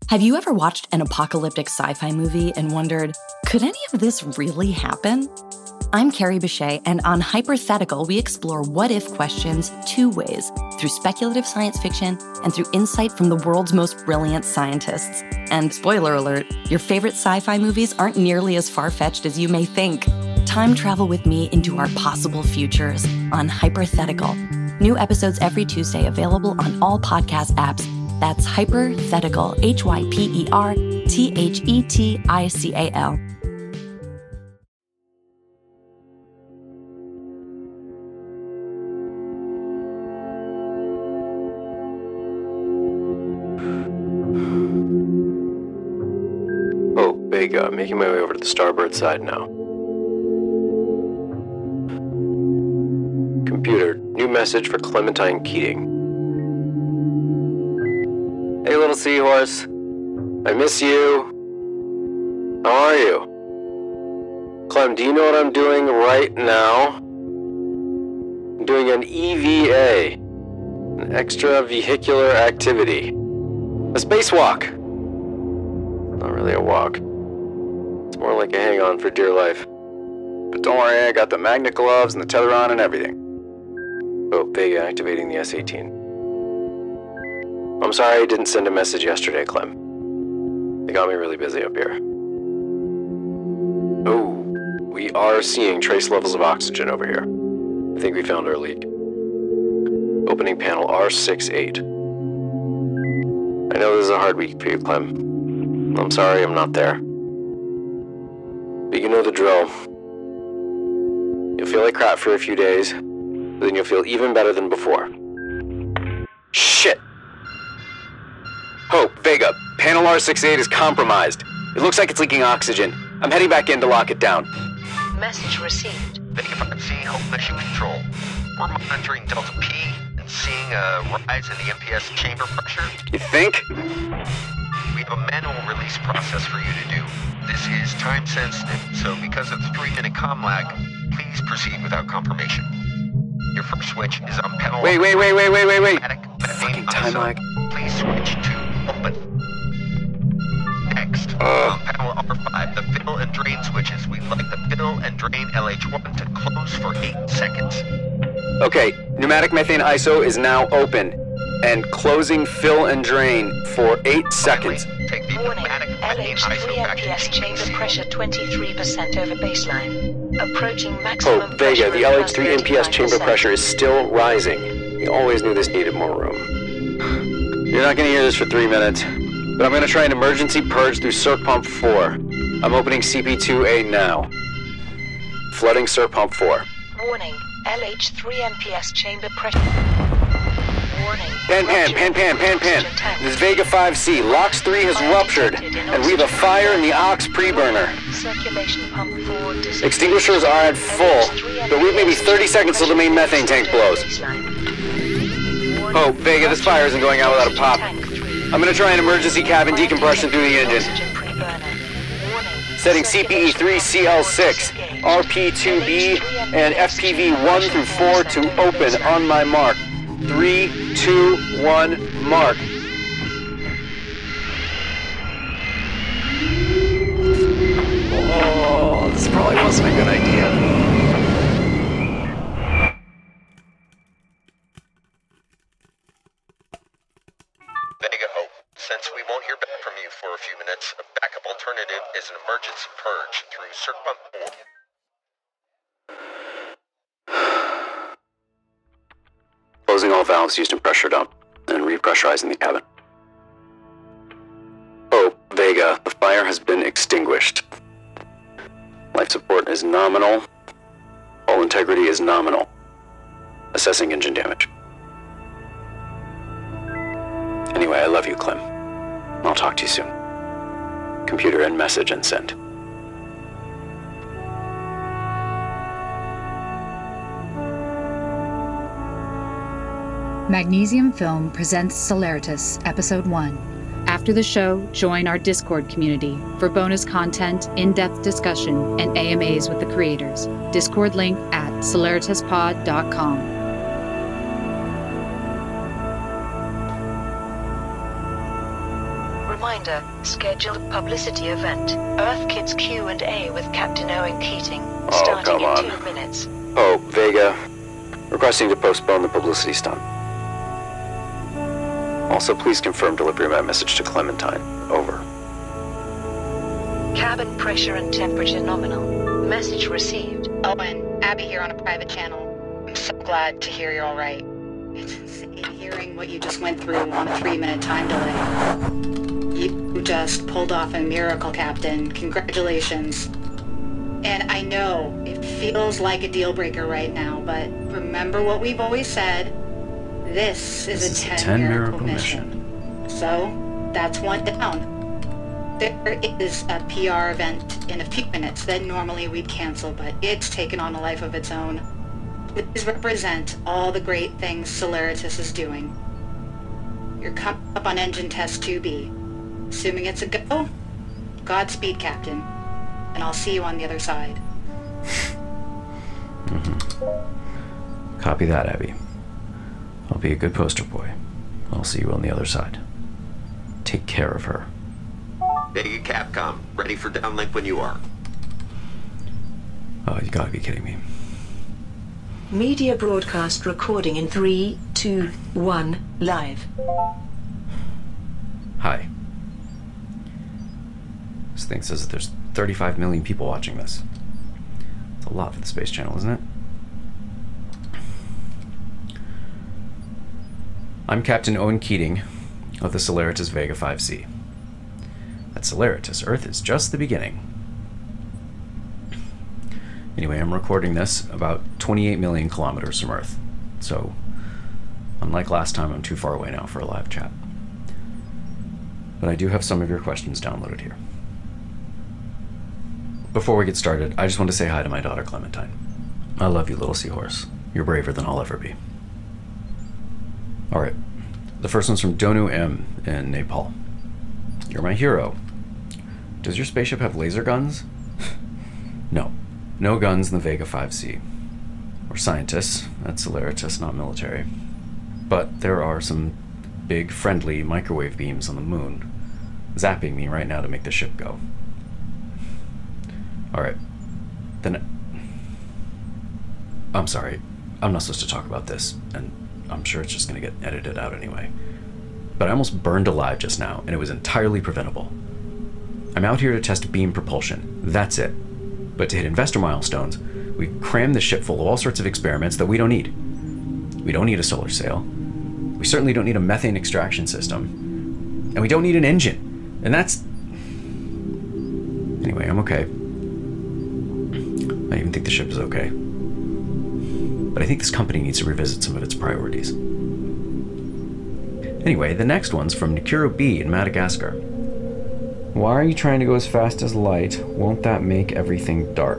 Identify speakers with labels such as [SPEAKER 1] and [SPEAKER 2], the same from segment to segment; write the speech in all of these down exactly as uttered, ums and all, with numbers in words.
[SPEAKER 1] Have you ever watched an apocalyptic sci-fi movie and wondered, could any of this really happen? I'm Carrie Bechet, and on Hypothetical, we explore what-if questions two ways, through speculative science fiction and through insight from the world's most brilliant scientists. And spoiler alert, your favorite sci-fi movies aren't nearly as far-fetched as you may think. Time travel with me into our possible futures on Hypothetical. New episodes every Tuesday available on all podcast apps. That's Hypothetical, H Y P E R T H E T I C A L.
[SPEAKER 2] Oh, Vega, I'm making my way over to the starboard side now. Computer, new message for Clementine Keating. Hey, little seahorse. I miss you. How are you? Clem, do you know what I'm doing right now? I'm doing an E V A, an extravehicular activity. A spacewalk. Not really a walk. It's more like a hang-on for dear life. But don't worry, I got the magnet gloves and the tether on and everything. Oh, Vega activating the S eighteen. I'm sorry I didn't send a message yesterday, Clem. They got me really busy up here. Oh, we are seeing trace levels of oxygen over here. I think we found our leak. Opening panel R sixty-eight. I know this is a hard week for you, Clem. I'm sorry I'm not there. But you know the drill. You'll feel like crap for a few days, but then you'll feel even better than before. Shit! Hope, Vega, panel R sixty-eight is compromised. It looks like it's leaking oxygen. I'm heading back in to lock it down.
[SPEAKER 3] Message received.
[SPEAKER 4] Vega five C, Hope Mission Control. We're monitoring Delta P and seeing a rise in the M P S chamber pressure.
[SPEAKER 2] You think?
[SPEAKER 4] We have a manual release process for you to do. This is time sensitive, so because of the three-minute comm lag, please proceed without confirmation. Your first switch is on panel...
[SPEAKER 2] Wait, wait, wait, wait, wait, wait, wait.
[SPEAKER 4] Fucking
[SPEAKER 2] time lag.
[SPEAKER 4] Please switch to open. Next,
[SPEAKER 2] Uh.
[SPEAKER 4] on panel R five, the fill and drain switches. We'd like the fill and drain L H one to close for eight seconds.
[SPEAKER 2] Okay, pneumatic methane I S O is now open. And closing fill and drain for eight seconds.
[SPEAKER 4] Finally, take the
[SPEAKER 3] Warning,
[SPEAKER 4] pneumatic
[SPEAKER 3] L
[SPEAKER 4] methane
[SPEAKER 3] H
[SPEAKER 4] I S O
[SPEAKER 3] three
[SPEAKER 4] back to
[SPEAKER 3] M P S
[SPEAKER 4] D
[SPEAKER 3] chamber
[SPEAKER 4] C.
[SPEAKER 3] pressure twenty-three percent over baseline. Approaching maximum
[SPEAKER 2] Oh,
[SPEAKER 3] pressure
[SPEAKER 2] Vega, the
[SPEAKER 3] of
[SPEAKER 2] L H three M P S chamber
[SPEAKER 3] thirty-five percent.
[SPEAKER 2] pressure is still rising. We always knew this needed more room. You're not gonna hear this for three minutes, but I'm gonna try an emergency purge through Circ Pump four. I'm opening C P two A now. Flooding Circ Pump four.
[SPEAKER 3] Warning, L H three M P S chamber pressure. Warning.
[SPEAKER 2] Pan, pan, pan, pan, pan, pan. This is Vega five C. LOX three has ruptured, and we have a fire in the aux preburner.
[SPEAKER 3] Circulation pump four disabled.
[SPEAKER 2] Extinguishers are at full, but we have maybe thirty seconds till the main methane tank blows. Oh, Vega, this fire isn't going out without a pop. I'm gonna try an emergency cabin decompression through the engine. Setting C P E three C L six, R P two B, and F P V one through four to open on my mark. Three, two, one, mark. Oh, this probably wasn't a good idea.
[SPEAKER 4] Vega Hope, since we won't hear back from you for a few minutes, a backup alternative is an emergency purge through Circ Pump four.
[SPEAKER 2] Closing all valves used in pressure dump, and repressurizing the cabin. Oh, Vega, the fire has been extinguished. Life support is nominal. Hull integrity is nominal. Assessing engine damage. Anyway, I love you, Clem. I'll talk to you soon. Computer end message and send.
[SPEAKER 5] Magnesium Film presents Celeritas, Episode one. After the show, join our Discord community for bonus content, in-depth discussion, and A M As with the creators. Discord link at celeritas pod dot com.
[SPEAKER 3] reminder, scheduled publicity event. Earth Kids Q and A with Captain Owen Keating.
[SPEAKER 2] Oh,
[SPEAKER 3] Starting
[SPEAKER 2] come
[SPEAKER 3] in
[SPEAKER 2] on.
[SPEAKER 3] two minutes.
[SPEAKER 2] Oh, Vega. Requesting to postpone the publicity stunt. Also, please confirm delivery of my message to Clementine. Over.
[SPEAKER 3] Cabin pressure and temperature nominal. Message received.
[SPEAKER 6] Owen, Abby here on a private channel. I'm so glad to hear you're all right. It's insane hearing what you just went through on a three-minute time delay. You just pulled off a miracle, Captain. Congratulations. And I know it feels like a deal breaker right now, but remember what we've always said. This is
[SPEAKER 7] This
[SPEAKER 6] a
[SPEAKER 7] is a
[SPEAKER 6] ten,
[SPEAKER 7] ten
[SPEAKER 6] miracle,
[SPEAKER 7] miracle
[SPEAKER 6] mission. So, that's one down. There is a P R event in a few minutes that normally we'd cancel, but it's taken on a life of its own. Please represent all the great things Celeritas is doing. You're coming up on engine test two B. Assuming it's a go, Godspeed, Captain. And I'll see you on the other side.
[SPEAKER 7] Mm-hmm. Copy that, Abby. I'll be a good poster boy. I'll see you on the other side. Take care of her.
[SPEAKER 4] Vega Capcom, ready for downlink when you are.
[SPEAKER 7] Oh, you gotta be kidding me.
[SPEAKER 8] Media broadcast recording in three, two, one, live.
[SPEAKER 7] Hi. This thing says that there's thirty-five million people watching this. It's a lot for the Space Channel, isn't it? I'm Captain Owen Keating of the Celeritas Vega five C. At Celeritas, Earth is just the beginning. Anyway, I'm recording this about twenty-eight million kilometers from Earth. So, unlike last time, I'm too far away now for a live chat. But I do have some of your questions downloaded here. Before we get started, I just want to say hi to my daughter Clementine. I love you, little seahorse. You're braver than I'll ever be. Alright, the first one's from Donu M in Nepal. You're my hero. Does your spaceship have laser guns? No. No guns in the Vega five C. We're scientists at Celeritas, not military. But there are some big, friendly microwave beams on the moon, zapping me right now to make the ship go. Alright. Then... I'm sorry. I'm not supposed to talk about this, and I'm sure it's just gonna get edited out anyway. But I almost burned alive just now, and it was entirely preventable. I'm out here to test beam propulsion. That's it. But to hit investor milestones, we crammed the ship full of all sorts of experiments that we don't need. We don't need a solar sail. We certainly don't need a methane extraction system. And we don't need an engine. And that's... Anyway, I'm okay. I even think the ship is okay. But I think this company needs to revisit some of its priorities. Anyway, the next one's from Nikuro B in Madagascar. Why are you trying to go as fast as light? Won't that make everything dark?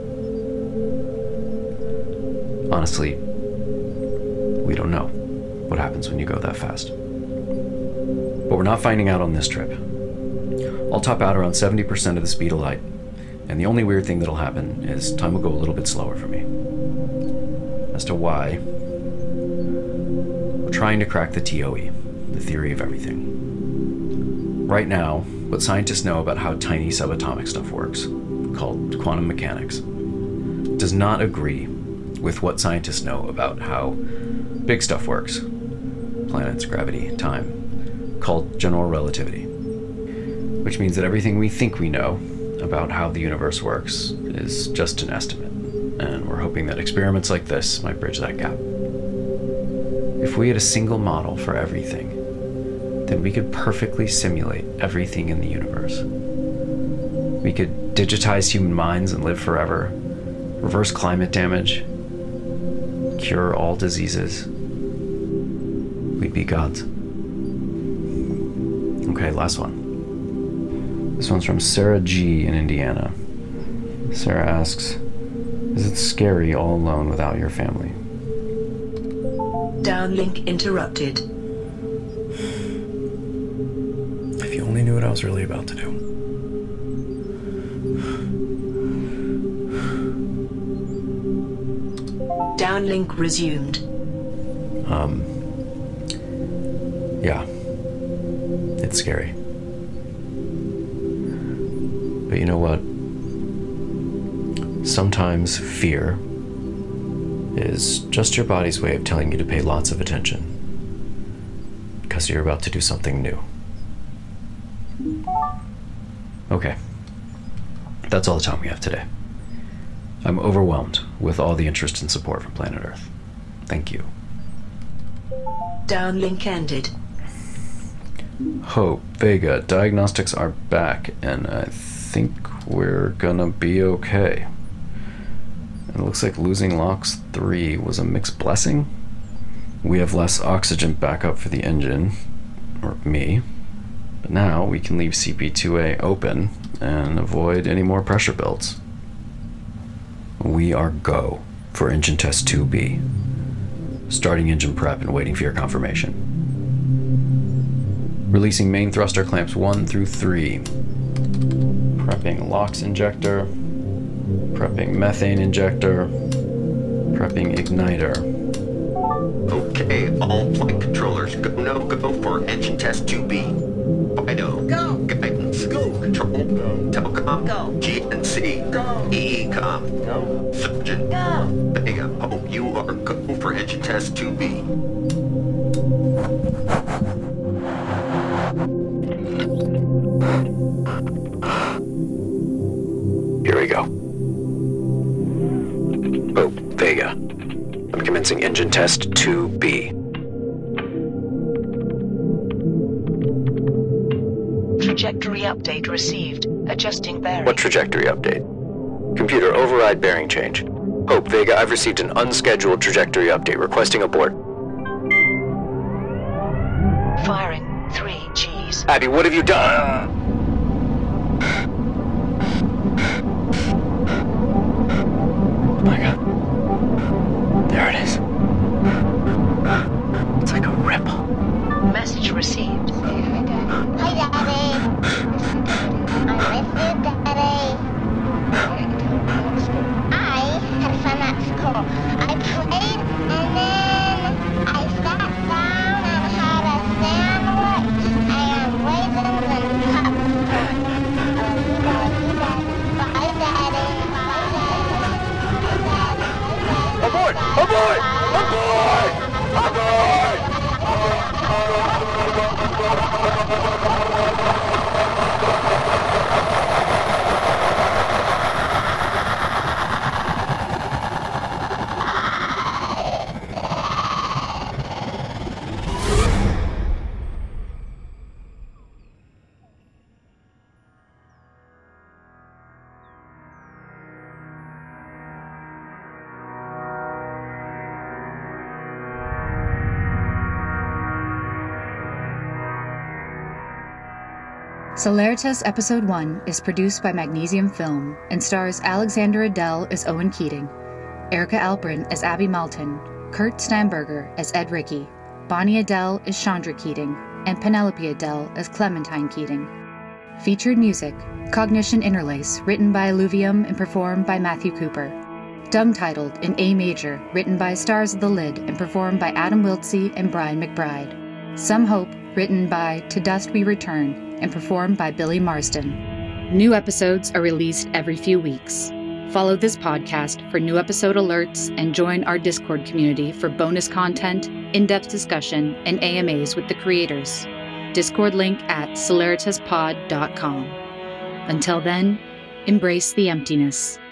[SPEAKER 7] Honestly, we don't know what happens when you go that fast. But we're not finding out on this trip. I'll top out around seventy percent of the speed of light, and the only weird thing that'll happen is time will go a little bit slower for me. As to why, we're trying to crack the T O E, the theory of everything. Right now, what scientists know about how tiny subatomic stuff works, called quantum mechanics, does not agree with what scientists know about how big stuff works, planets, gravity, time, called general relativity. Which means that everything we think we know about how the universe works is just an estimate, and we're hoping that experiments like this might bridge that gap. If we had a single model for everything, then we could perfectly simulate everything in the universe. We could digitize human minds and live forever, reverse climate damage, cure all diseases. We'd be gods. Okay, last one. This one's from Sarah G in Indiana. Sarah asks, is it scary all alone without your family?
[SPEAKER 8] Downlink interrupted.
[SPEAKER 7] If you only knew what I was really about to do.
[SPEAKER 8] Downlink resumed.
[SPEAKER 7] Um, yeah. It's scary. But you know what? Sometimes fear is just your body's way of telling you to pay lots of attention, because you're about to do something new. Okay. That's all the time we have today. I'm overwhelmed with all the interest and support from Planet Earth. Thank you.
[SPEAKER 8] Downlink ended.
[SPEAKER 7] Hope, Vega, diagnostics are back, and I think we're gonna be okay. It looks like losing LOX three was a mixed blessing. We have less oxygen backup for the engine, or me, but now we can leave C P two A open and avoid any more pressure builds. We are go for engine test two B. Starting engine prep and waiting for your confirmation. Releasing main thruster clamps one through three. Prepping LOX injector. Prepping methane injector. Prepping igniter.
[SPEAKER 4] Okay, all flight controllers, go no go for engine test two B. Fido. Go. Guidance. Go. Control. Go. Telcom. Go. G N C. Go. E E com. Go. Surgeon. Go. Vega, hope you are go for engine test two B.
[SPEAKER 2] Here we go. Oh, Vega. I'm commencing engine test two B.
[SPEAKER 3] Trajectory update received. Adjusting bearing.
[SPEAKER 2] What trajectory update? Computer, override bearing change. Hope, Vega, I've received an unscheduled trajectory update requesting abort.
[SPEAKER 3] Firing three Gs.
[SPEAKER 2] Abby, what have you done? Oh my god. There it is. It's like a ripple.
[SPEAKER 3] Message received.
[SPEAKER 9] Hi, Daddy. I miss you, Daddy. I had fun at school. I played and then I sat down and had a sandwich and raisins and popcorn. Bye, Daddy. Bye, Daddy.
[SPEAKER 2] Abort! Abort! Abort! Abort!
[SPEAKER 5] Celeritas Episode one is produced by Magnesium Film and stars Alexander Adele as Owen Keating, Erica Alprin as Abby Malton, Kurt Stamberger as Ed Rickey, Bonnie Adele as Chandra Keating, and Penelope Adele as Clementine Keating. Featured music, Cognition Interlace, written by Alluvium and performed by Matthew Cooper. Dung-titled in A major, written by Stars of the Lid and performed by Adam Wiltsey and Brian McBride. Some Hope, written by To Dust We Return and performed by Billy Marsden. New episodes are released every few weeks. Follow this podcast for new episode alerts and join our Discord community for bonus content, in-depth discussion, and A M As with the creators. Discord link at celeritas pod dot com. Until then, embrace the emptiness.